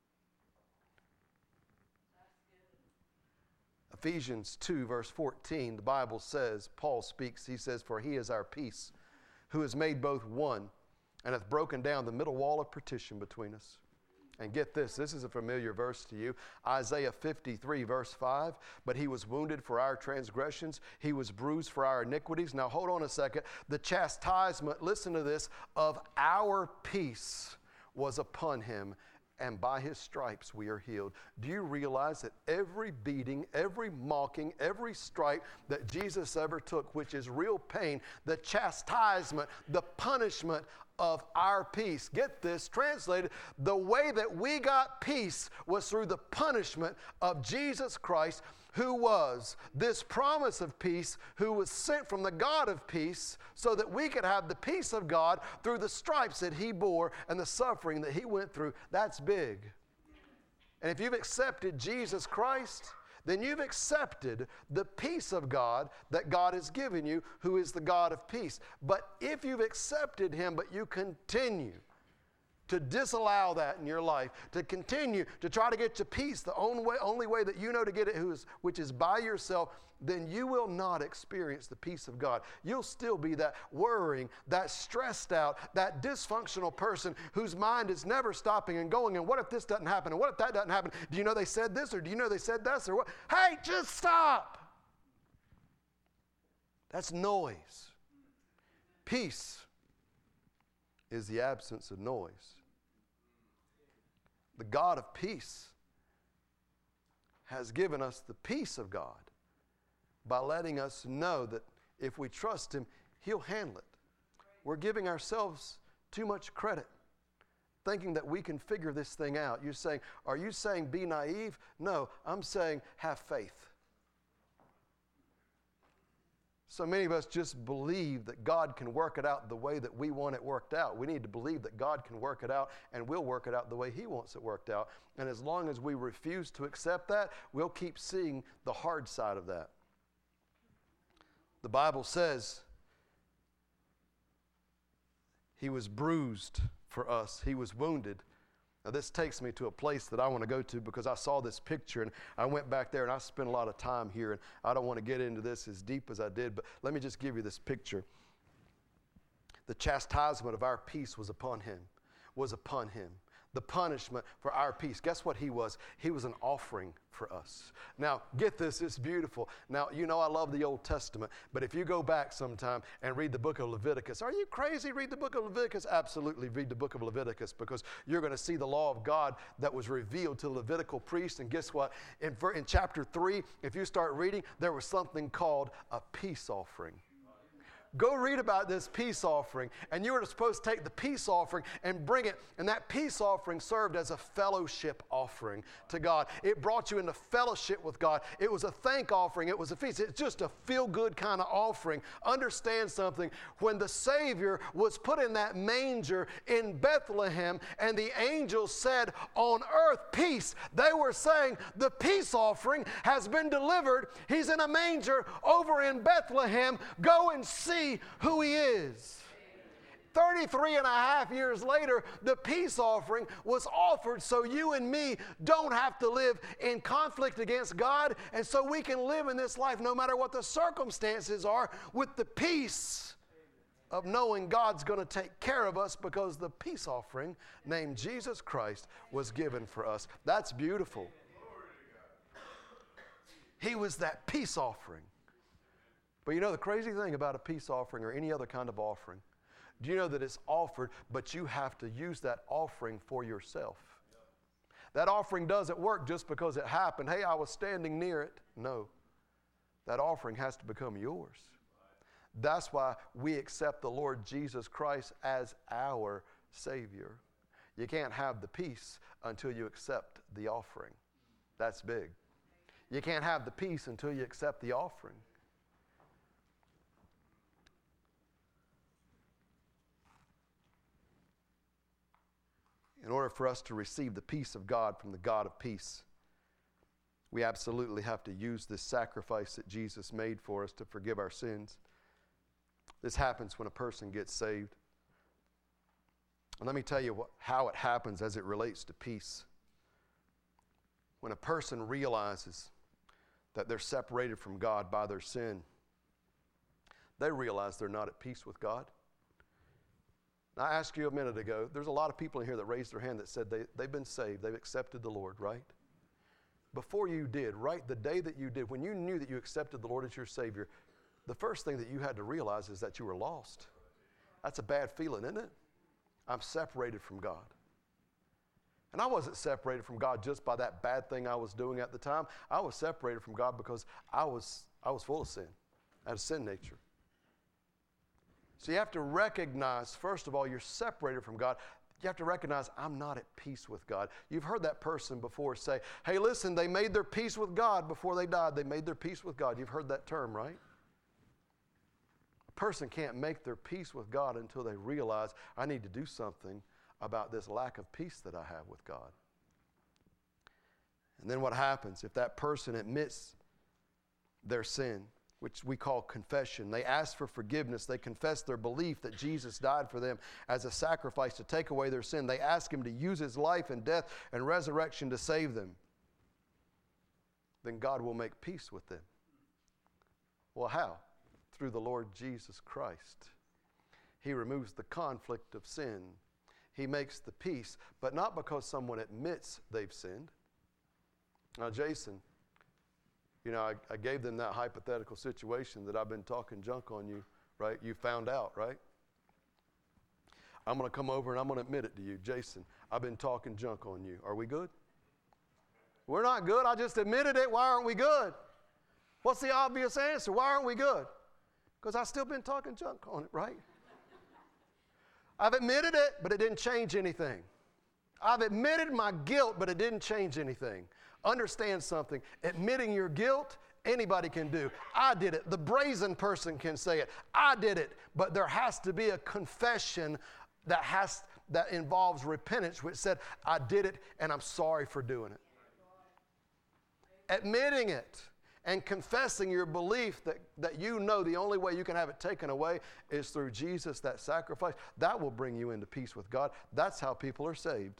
Ephesians 2, verse 14, the Bible says, Paul speaks, he says, "For he is our peace, who has made both one, and hath broken down the middle wall of partition between us." And get this is a familiar verse to you. Isaiah 53, verse 5, "But he was wounded for our transgressions, he was bruised for our iniquities." Now hold on a second. "The chastisement," listen to this, "of our peace was upon him, and by his stripes we are healed." Do you realize that every beating, every mocking, every stripe that Jesus ever took, which is real pain, the chastisement, the punishment of our peace, get this, translated, the way that we got peace was through the punishment of Jesus Christ, who was this promise of peace, who was sent from the God of peace so that we could have the peace of God through the stripes that he bore and the suffering that he went through. That's big. And if you've accepted Jesus Christ, then you've accepted the peace of God that God has given you, who is the God of peace. But if you've accepted him, but you continue to disallow that in your life, to continue to try to get to peace the only way that you know to get it, which is by yourself, then you will not experience the peace of God. You'll still be that worrying, that stressed out, that dysfunctional person whose mind is never stopping and going, and what if this doesn't happen, and what if that doesn't happen? Do you know they said this, or do you know they said this, or what? Hey, just stop! That's noise. Peace is the absence of noise. The God of peace has given us the peace of God by letting us know that if we trust him, he'll handle it. We're giving ourselves too much credit, thinking that we can figure this thing out. You're saying, are you saying be naive? No, I'm saying have faith. So many of us just believe that God can work it out the way that we want it worked out. We need to believe that God can work it out and will work it out the way he wants it worked out. And as long as we refuse to accept that, we'll keep seeing the hard side of that. The Bible says he was bruised for us. He was wounded. Now this takes me to a place that I want to go to because I saw this picture and I went back there and I spent a lot of time here, and I don't want to get into this as deep as I did, but let me just give you this picture. The chastisement of our peace was upon him. The punishment for our peace. Guess what he was? He was an offering for us. Now, get this, it's beautiful. Now, you know I love the Old Testament, but if you go back sometime and read the book of Leviticus, are you crazy? Read the book of Leviticus? Absolutely read the book of Leviticus, because you're going to see the law of God that was revealed to the Levitical priest. And guess what? In chapter 3, if you start reading, there was something called a peace offering. Go read about this peace offering, and you were supposed to take the peace offering and bring it, and that peace offering served as a fellowship offering to God. It brought you into fellowship with God. It was a thank offering. It was a feast. It's just a feel-good kind of offering. Understand something. When the Savior was put in that manger in Bethlehem, and the angels said, "On earth, peace," they were saying the peace offering has been delivered. He's in a manger over in Bethlehem. Go and see who he is. 33 and a half years later, the peace offering was offered so you and me don't have to live in conflict against God, and so we can live in this life no matter what the circumstances are with the peace of knowing God's going to take care of us, because the peace offering named Jesus Christ was given for us. That's beautiful. He was that peace offering. But you know the crazy thing about a peace offering or any other kind of offering, do you know that it's offered, but you have to use that offering for yourself? That offering doesn't work just because it happened. Hey, I was standing near it. No. That offering has to become yours. That's why we accept the Lord Jesus Christ as our Savior. You can't have the peace until you accept the offering. That's big. You can't have the peace until you accept the offering. In order for us to receive the peace of God from the God of peace, we absolutely have to use this sacrifice that Jesus made for us to forgive our sins. This happens when a person gets saved. And let me tell you how it happens as it relates to peace. When a person realizes that they're separated from God by their sin, they realize they're not at peace with God. Now, I asked you a minute ago, there's a lot of people in here that raised their hand that said they've been saved, they've accepted the Lord, right? Before you did, right, the day that you did, when you knew that you accepted the Lord as your Savior, the first thing that you had to realize is that you were lost. That's a bad feeling, isn't it? I'm separated from God. And I wasn't separated from God just by that bad thing I was doing at the time. I was separated from God because I was full of sin. I had a sin nature. So you have to recognize, first of all, you're separated from God. You have to recognize, I'm not at peace with God. You've heard that person before say, hey, listen, they made their peace with God before they died. They made their peace with God. You've heard that term, right? A person can't make their peace with God until they realize, I need to do something about this lack of peace that I have with God. And then what happens if that person admits their sin, which we call confession? They ask for forgiveness. They confess their belief that Jesus died for them as a sacrifice to take away their sin. They ask Him to use His life and death and resurrection to save them. Then God will make peace with them. Well, how? Through the Lord Jesus Christ. He removes the conflict of sin. He makes the peace, but not because someone admits they've sinned. Now, Jason, you know, I gave them that hypothetical situation that I've been talking junk on you, right? You found out, right? I'm going to come over and I'm going to admit it to you. Jason, I've been talking junk on you. Are we good? We're not good. I just admitted it. Why aren't we good? What's the obvious answer? Why aren't we good? Because I've still been talking junk on it, right? I've admitted it, but it didn't change anything. I've admitted my guilt, but it didn't change anything. Understand something. Admitting your guilt, anybody can do. I did it. The brazen person can say it. I did it. But there has to be a confession that involves repentance, which said, I did it and I'm sorry for doing it. Admitting it and confessing your belief that you know the only way you can have it taken away is through Jesus, that sacrifice, that will bring you into peace with God. That's how people are saved.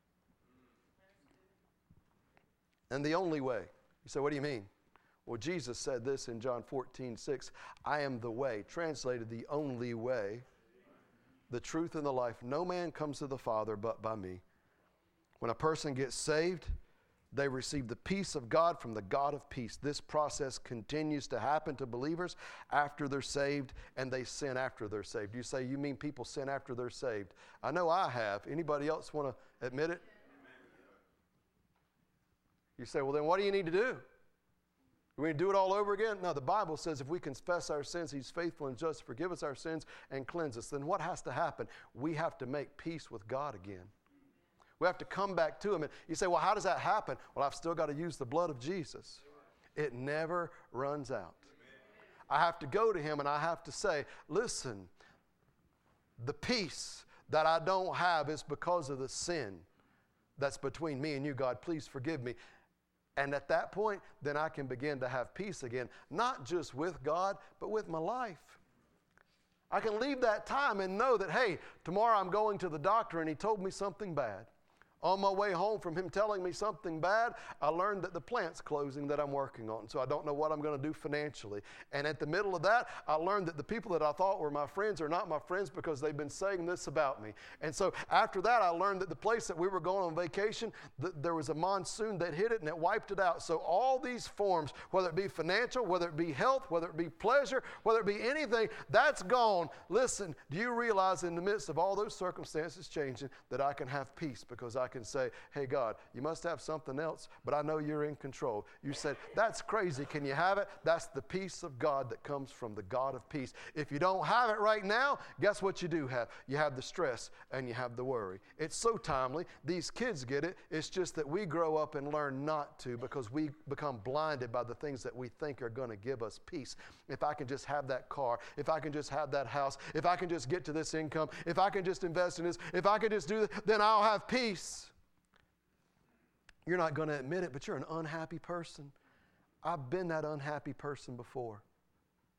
And the only way. You say, what do you mean? Well, Jesus said this in John 14:6. I am the way, translated the only way, the truth and the life. No man comes to the Father but by me. When a person gets saved, they receive the peace of God from the God of peace. This process continues to happen to believers after they're saved, and they sin after they're saved. You say, you mean people sin after they're saved? I know I have. Anybody else want to admit it? You say, well, then what do you need to do? Do we need to do it all over again? No, the Bible says if we confess our sins, He's faithful and just to forgive us our sins and cleanse us. Then what has to happen? We have to make peace with God again. We have to come back to Him. And you say, well, how does that happen? Well, I've still got to use the blood of Jesus. It never runs out. I have to go to Him and I have to say, listen, the peace that I don't have is because of the sin that's between me and you, God. Please forgive me. And at that point, then I can begin to have peace again, not just with God, but with my life. I can leave that time and know that, hey, tomorrow I'm going to the doctor and he told me something bad. On my way home from him telling me something bad, I learned that the plant's closing that I'm working on, so I don't know what I'm going to do financially. And at the middle of that, I learned that the people that I thought were my friends are not my friends because they've been saying this about me. And so after that, I learned that the place that we were going on vacation, there was a monsoon that hit it and it wiped it out. So all these forms, whether it be financial, whether it be health, whether it be pleasure, whether it be anything, that's gone. Listen, do you realize in the midst of all those circumstances changing that I can have peace because I can say, hey, God, you must have something else, but I know you're in control. You said, that's crazy. Can you have it? That's the peace of God that comes from the God of peace. If you don't have it right now, guess what you do have? You have the stress and you have the worry. It's so timely. These kids get it. It's just that we grow up and learn not to because we become blinded by the things that we think are going to give us peace. If I can just have that car, if I can just have that house, if I can just get to this income, if I can just invest in this, if I can just do this, then I'll have peace. You're not going to admit it, but you're an unhappy person. I've been that unhappy person before.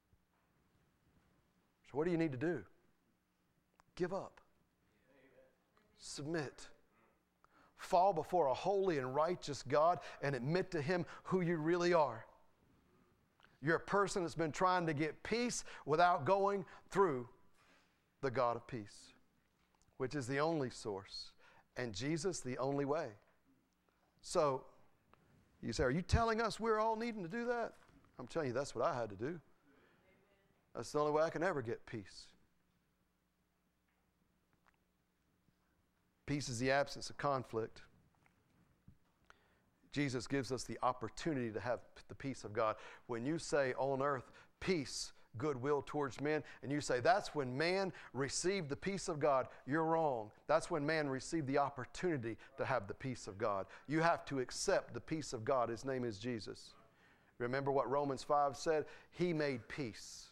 So what do you need to do? Give up. Submit. Fall before a holy and righteous God and admit to Him who you really are. You're a person that's been trying to get peace without going through the God of peace, which is the only source, and Jesus the only way. So, you say, are you telling us we're all needing to do that? I'm telling you, that's what I had to do. That's the only way I can ever get peace. Peace is the absence of conflict. Jesus gives us the opportunity to have the peace of God. When you say on earth, peace, goodwill towards men, and you say that's when man received the peace of God, you're wrong. That's when man received the opportunity to have the peace of God. You have to accept the peace of God. His name is Jesus. Remember what Romans 5 said? He made peace.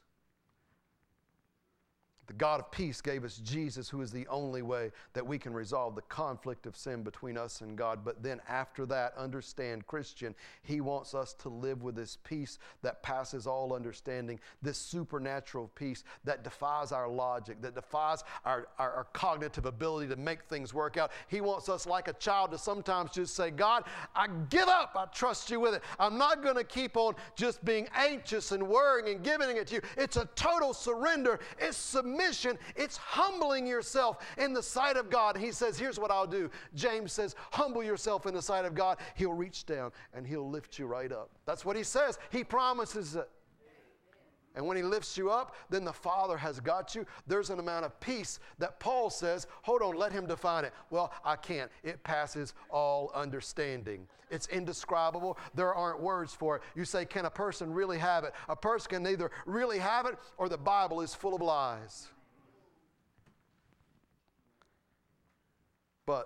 The God of peace gave us Jesus, who is the only way that we can resolve the conflict of sin between us and God. But then after that, understand, Christian, He wants us to live with this peace that passes all understanding, this supernatural peace that defies our logic, that defies our cognitive ability to make things work out. He wants us, like a child, to sometimes just say, God, I give up. I trust you with it. I'm not going to keep on just being anxious and worrying and giving it to you. It's a total surrender. It's submission. It's humbling yourself in the sight of God. He says, here's what I'll do. James says, humble yourself in the sight of God. He'll reach down and He'll lift you right up. That's what He says. He promises it. And when He lifts you up, then the Father has got you. There's an amount of peace that Paul says, hold on, let him define it. Well, I can't. It passes all understanding. It's indescribable. There aren't words for it. You say, can a person really have it? A person can neither really have it or the Bible is full of lies. But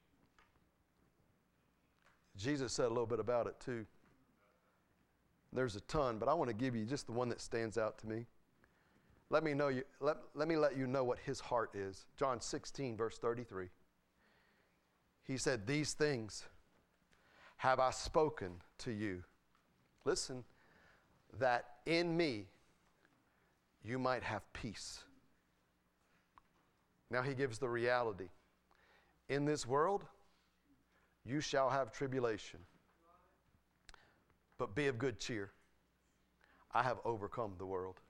Jesus said a little bit about it too. There's a ton, but I want to give you just the one that stands out to me. Let me let you know what His heart is. John 16, verse 33. He said, these things have I spoken to you. Listen, that in me you might have peace. Now He gives the reality. In this world, you shall have tribulation. But be of good cheer. I have overcome the world.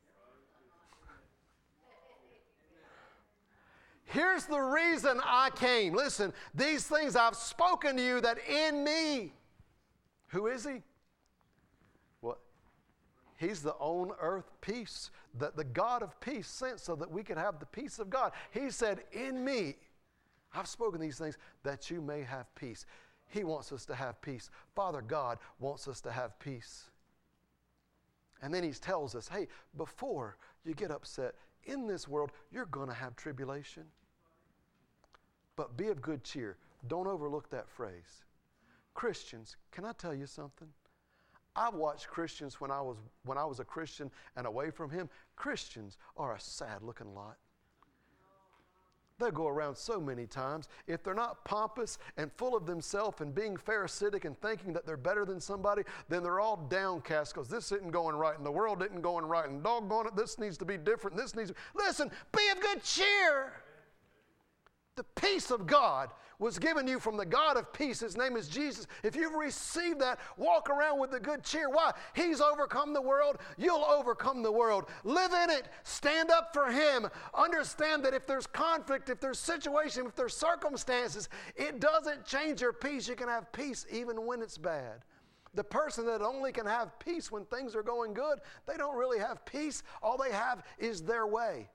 Here's the reason I came. Listen, these things I've spoken to you that in me. Who is He? Well, He's the on earth peace that the God of peace sent so that we could have the peace of God. He said, in me, I've spoken these things that you may have peace. He wants us to have peace. Father God wants us to have peace. And then He tells us, hey, before you get upset, in this world, you're going to have tribulation. But be of good cheer. Don't overlook that phrase. Christians, can I tell you something? I've watched Christians when I was a Christian and away from Him. Christians are a sad-looking lot. They go around so many times. If they're not pompous and full of themselves and being pharisaic and thinking that they're better than somebody, then they're all downcast because this isn't going right and the world isn't going right and doggone it, this needs to be different. Listen, be of good cheer. The peace of God was given you from the God of peace. His name is Jesus. If you've received that, walk around with the good cheer. Why? He's overcome the world. You'll overcome the world. Live in it. Stand up for Him. Understand that if there's conflict, if there's situation, if there's circumstances, it doesn't change your peace. You can have peace even when it's bad. The person that only can have peace when things are going good, they don't really have peace. All they have is their way.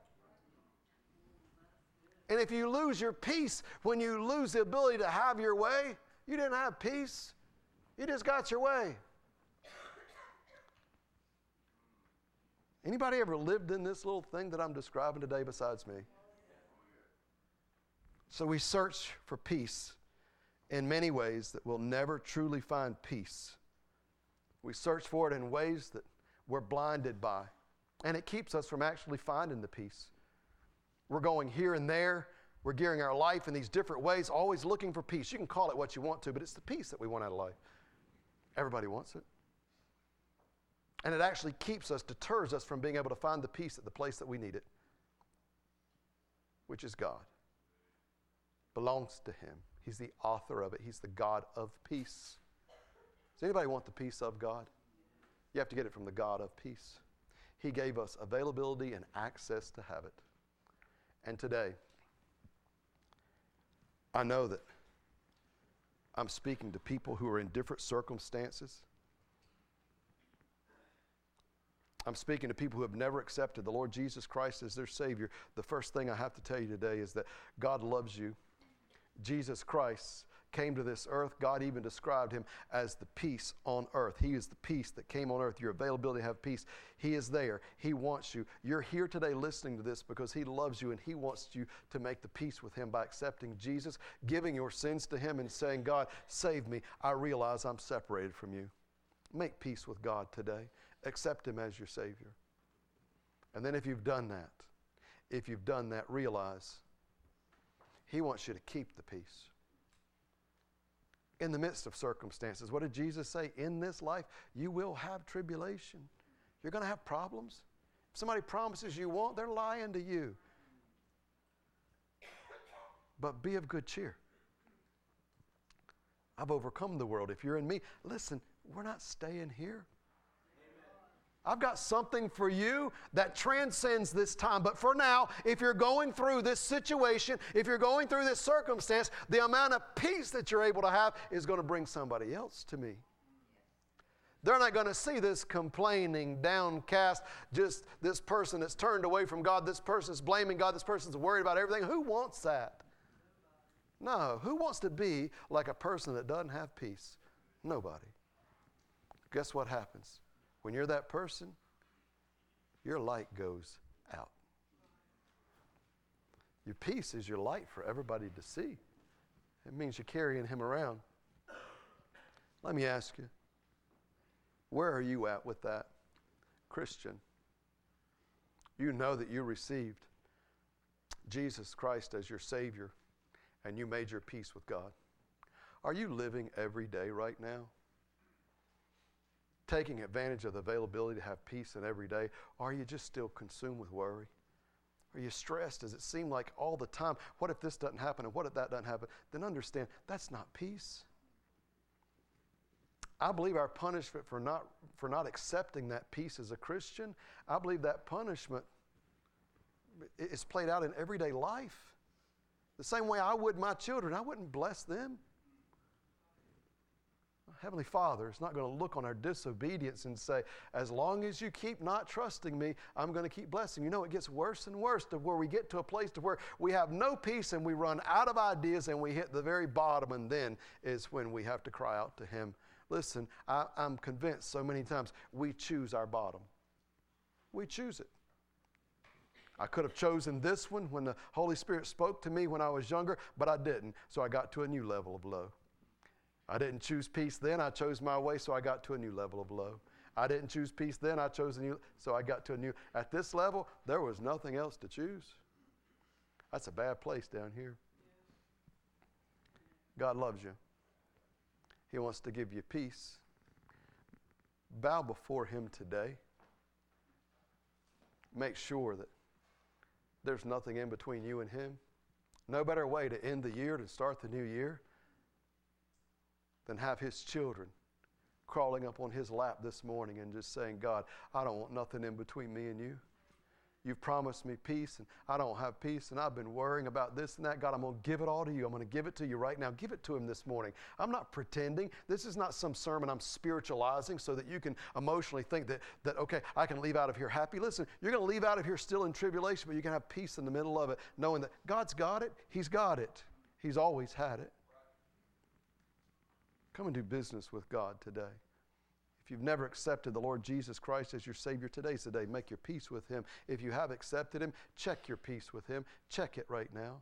And if you lose your peace when you lose the ability to have your way, you didn't have peace. You just got your way. Anybody ever lived in this little thing that I'm describing today besides me? So we search for peace in many ways that we'll never truly find peace. We search for it in ways that we're blinded by. And it keeps us from actually finding the peace. We're going here and there. We're gearing our life in these different ways, always looking for peace. You can call it what you want to, but it's the peace that we want out of life. Everybody wants it. And it actually deters us from being able to find the peace at the place that we need it, which is God. belongs to him. He's the author of it. He's the God of peace. Does anybody want the peace of God? You have to get it from the God of peace. He gave us availability and access to have it. And today, I know that I'm speaking to people who are in different circumstances. I'm speaking to people who have never accepted the Lord Jesus Christ as their Savior. The first thing I have to tell you today is that God loves you. Jesus Christ came to this earth. God even described him as the peace on earth. He is the peace that came on earth, your availability to have peace. He is there. He wants you. You're here today listening to this because he loves you and he wants you to make the peace with him by accepting Jesus, giving your sins to him and saying, God, save me. I realize I'm separated from you. Make peace with God today. Accept him as your Savior. And then if you've done that, realize he wants you to keep the peace. In the midst of circumstances, what did Jesus say? In this life, you will have tribulation. You're going to have problems. If somebody promises you won't, they're lying to you. But be of good cheer. I've overcome the world. If you're in me, listen, we're not staying here. I've got something for you that transcends this time. But for now, if you're going through this situation, if you're going through this circumstance, the amount of peace that you're able to have is going to bring somebody else to me. They're not going to see this complaining, downcast, just this person that's turned away from God, this person's blaming God, this person's worried about everything. Who wants that? No. Who wants to be like a person that doesn't have peace? Nobody. Guess what happens? When you're that person, your light goes out. Your peace is your light for everybody to see. It means you're carrying him around. Let me ask you, where are you at with that? Christian, you know that you received Jesus Christ as your Savior and you made your peace with God. Are you living every day right now? Taking advantage of the availability to have peace in every day? Or are you just still consumed with worry? Are you stressed? Does it seem like all the time, what if this doesn't happen and what if that doesn't happen? Then understand, that's not peace. I believe our punishment for not accepting that peace as a Christian, I believe that punishment is played out in everyday life. The same way I would my children, I wouldn't bless them. Heavenly Father is not going to look on our disobedience and say, as long as you keep not trusting me, I'm going to keep blessing. You know, it gets worse and worse to where we get to a place to where we have no peace and we run out of ideas and we hit the very bottom, and then is when we have to cry out to him. Listen, I'm convinced so many times we choose our bottom. We choose it. I could have chosen this one when the Holy Spirit spoke to me when I was younger, but I didn't, so I got to a new level of low. I didn't choose peace then, I chose my way, so I got to a new level of low. I didn't choose peace then, I chose a new, so I got to a new. At this level, there was nothing else to choose. That's a bad place down here. God loves you. He wants to give you peace. Bow before him today. Make sure that there's nothing in between you and him. No better way to end the year, to start the new year, than have his children crawling up on his lap this morning and just saying, God, I don't want nothing in between me and you. You've promised me peace, and I don't have peace, and I've been worrying about this and that. God, I'm going to give it all to you. I'm going to give it to you right now. Give it to him this morning. I'm not pretending. This is not some sermon I'm spiritualizing so that you can emotionally think that okay, I can leave out of here happy. Listen, you're going to leave out of here still in tribulation, but you can have peace in the middle of it, knowing that God's got it. He's got it. He's always had it. Come and do business with God today. If you've never accepted the Lord Jesus Christ as your Savior, today's the day. Make your peace with him. If you have accepted him, check your peace with him. Check it right now.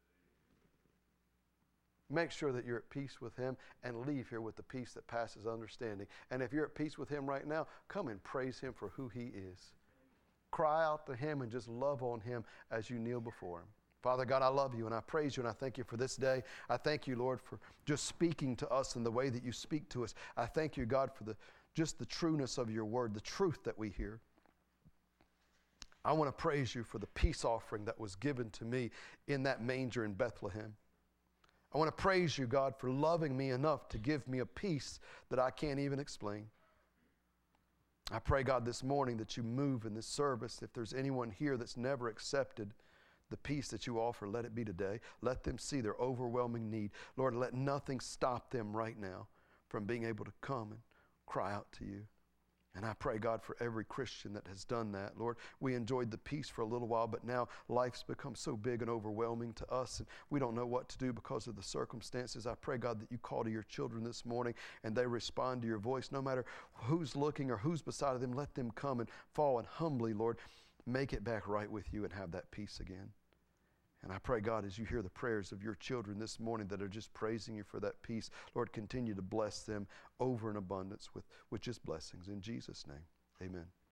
Make sure that you're at peace with him and leave here with the peace that passes understanding. And if you're at peace with him right now, come and praise him for who he is. Cry out to him and just love on him as you kneel before him. Father God, I love you and I praise you and I thank you for this day. I thank you, Lord, for just speaking to us in the way that you speak to us. I thank you, God, for just the trueness of your word, the truth that we hear. I want to praise you for the peace offering that was given to me in that manger in Bethlehem. I want to praise you, God, for loving me enough to give me a peace that I can't even explain. I pray, God, this morning that you move in this service. If there's anyone here that's never accepted the peace that you offer, let it be today. Let them see their overwhelming need. Lord, let nothing stop them right now from being able to come and cry out to you. And I pray, God, for every Christian that has done that. Lord, we enjoyed the peace for a little while, but now life's become so big and overwhelming to us, and we don't know what to do because of the circumstances. I pray, God, that you call to your children this morning and they respond to your voice. No matter who's looking or who's beside them, let them come and fall and humbly, Lord, make it back right with you and have that peace again. And I pray, God, as you hear the prayers of your children this morning that are just praising you for that peace, Lord, continue to bless them over in abundance with just blessings. In Jesus' name, amen.